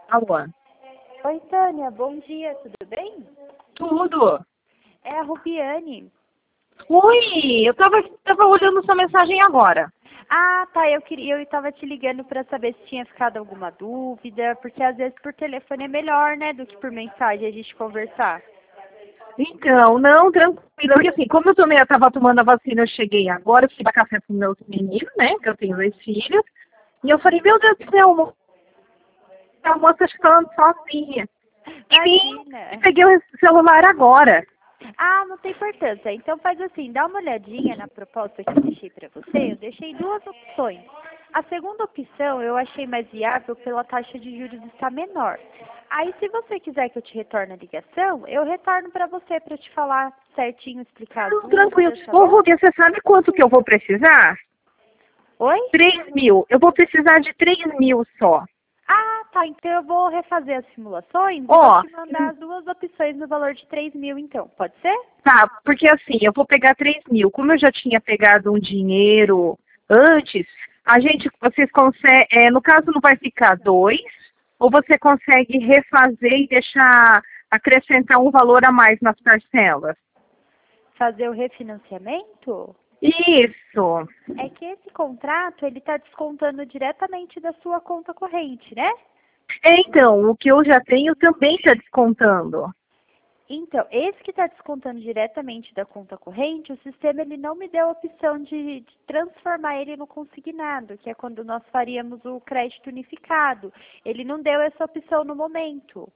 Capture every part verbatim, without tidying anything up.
Alô? Oi, Tânia, bom dia, tudo bem? Tudo. É a Rubiane. Oi, eu tava, tava olhando sua mensagem agora. Ah, tá, eu queria, eu estava te ligando para saber se tinha ficado alguma dúvida, porque às vezes por telefone é melhor, né, do que por mensagem a gente conversar. Então, não, tranquilo. Porque assim, como eu tomei, eu tava tomando a vacina, eu cheguei agora, eu fui dar café com meus meninos, né? Que eu tenho dois filhos. E eu falei, meu Deus do céu, mo- a moça está falando sozinha. E vim, e Imagina. peguei o celular agora. Ah, não tem importância. Então faz assim, dá uma olhadinha na proposta que eu deixei para você. Eu deixei duas opções. A segunda opção eu achei mais viável pela taxa de juros estar menor. Aí se você quiser que eu te retorne a ligação, eu retorno para você para te falar certinho, explicar as Não, tranquilo. dúvidas, tá Ô, bom? Rubia, você sabe quanto que eu vou precisar? Oi? Três mil. Eu vou precisar de três mil só. Ah, tá. Então eu vou refazer as simulações e vou Ó, te mandar as duas opções no valor de três mil, então. Pode ser? tá, porque assim, eu vou pegar três mil. Como eu já tinha pegado um dinheiro antes, a gente, vocês conseguem, é, no caso não vai ficar dois, ou você consegue refazer e deixar, acrescentar um valor a mais nas parcelas? Fazer o refinanciamento? Isso. É que esse contrato, ele está descontando diretamente da sua conta corrente, né? É, então, o que eu já tenho também está descontando. Então, esse que está descontando diretamente da conta corrente, o sistema ele não me deu a opção de, de transformar ele no consignado, que é quando nós faríamos o crédito unificado. Ele não deu essa opção no momento.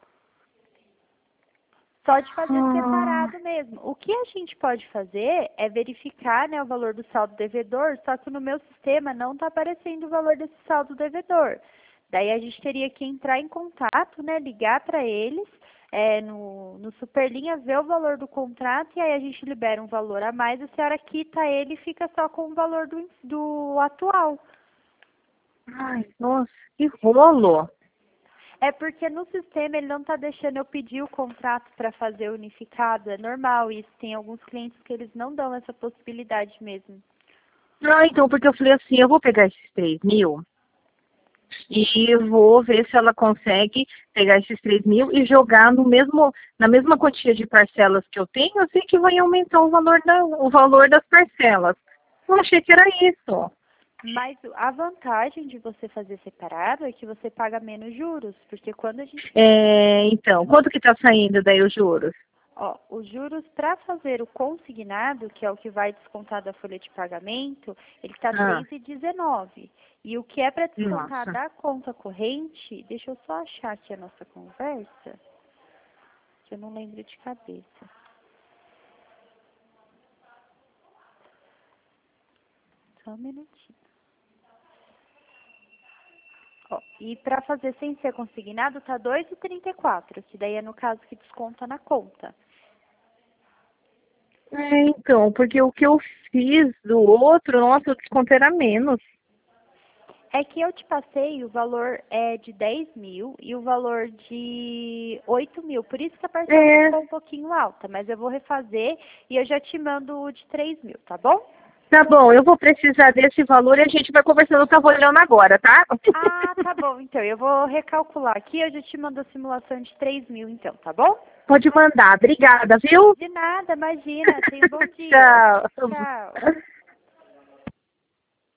Só de fazer Ah, separado mesmo. O que a gente pode fazer é verificar, né, o valor do saldo devedor, só que no meu sistema não está aparecendo o valor desse saldo devedor. Daí a gente teria que entrar em contato, né, ligar para eles é, no, no Superlinha, ver o valor do contrato e aí a gente libera um valor a mais, a senhora quita ele e fica só com o valor do, do atual. ai, nossa, que rolo. É porque no sistema ele não está deixando eu pedir o contrato para fazer unificado, é normal isso. Tem alguns clientes que eles não dão essa possibilidade mesmo. Ah, então, porque eu falei assim, eu vou pegar esses três mil e vou ver se ela consegue pegar esses três mil e jogar no mesmo, na mesma quantia de parcelas que eu tenho, eu sei que vai aumentar o valor, da, o valor das parcelas. Eu achei que era isso. Mas a vantagem de você fazer separado é que você paga menos juros, porque quando a gente É, então, quanto que está saindo daí os juros? Ó, os juros para fazer o consignado, que é o que vai descontar da folha de pagamento, ele está Ah, três vírgula dezenove. E o que é para descontar nossa. da conta corrente, deixa eu só achar aqui a nossa conversa, que eu não lembro de cabeça. Só um minutinho. Ó, e para fazer sem ser consignado, tá dois vírgula trinta e quatro, que daí é no caso que desconta na conta. É, então, porque o que eu fiz do outro, nossa, o desconto era menos. É que eu te passei o valor é de dez mil e o valor de oito mil. Por isso que a parcela É, ficou um pouquinho alta. Mas eu vou refazer e eu já te mando o de três mil, tá bom? tá bom, eu vou precisar desse valor e a gente vai conversando, eu tava olhando agora, tá? Ah, tá bom. Então, eu vou recalcular aqui. Eu já te mando a simulação de três mil, então, tá bom? Pode mandar, obrigada, viu? De nada, imagina. Tenha um bom dia. Tchau. Tchau.